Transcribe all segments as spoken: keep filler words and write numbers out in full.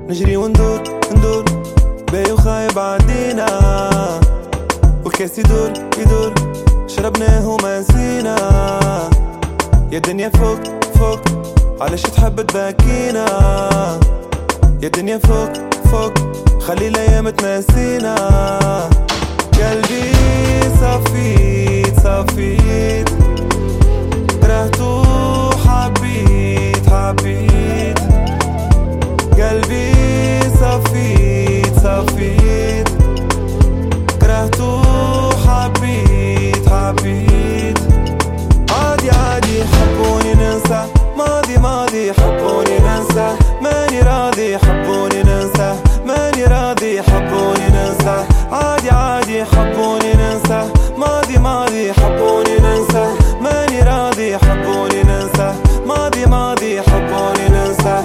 نجري وندور ندور باي وخايب عدينا، والكاس يدور يدور شربناه وما نسينا. يا دنيا فوق فوق علاش تحب تبكينا، يا دنيا فوق فوق خلي الايام تنسينا. قلبي صفيت صفيت كرهتو حبيت حبيت، قلبي صفيت صفيت كرهتو حبيت حبيت. عادي عادي حبوني ننسى، ماضي ماضي حبوني ننسى، ماني راضي حبوني ننسى، ماني راضي حبوني ننسى. عادي عادي حبوني ننسى، ماضي ماضي حبوني ننسى، ماني راضي حبوني ننسى، ماضي ماضي حبوني ننسى.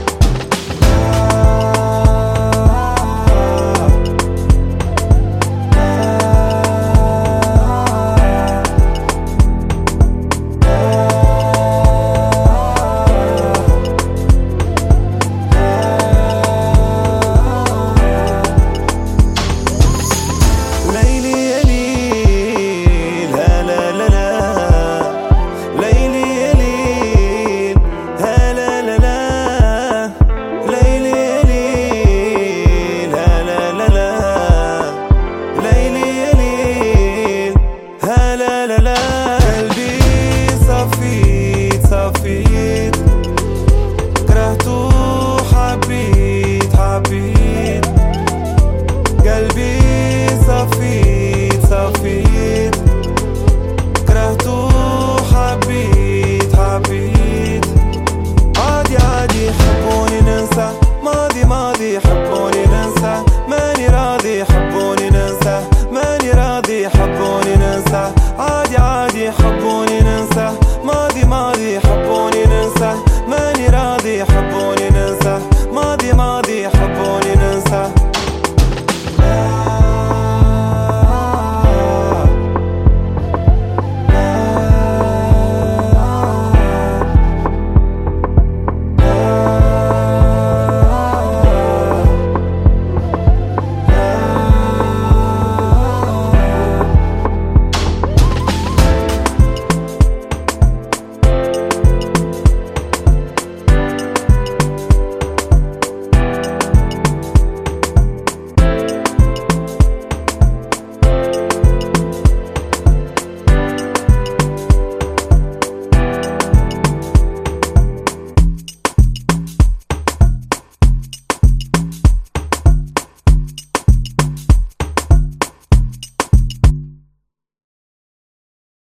صفيت صفيت كرهتو حبيت حبيت، قلبي صفيت صفيت كرهتو حبيت حبيت. عادي عادي حبوني ننسى، ماضي ماضي حبوني ننسى، ماني راضي حبوني ننسى، ماني راضي حبوني ننسى. عادي عادي حبوني ننسى، ماضي ماضي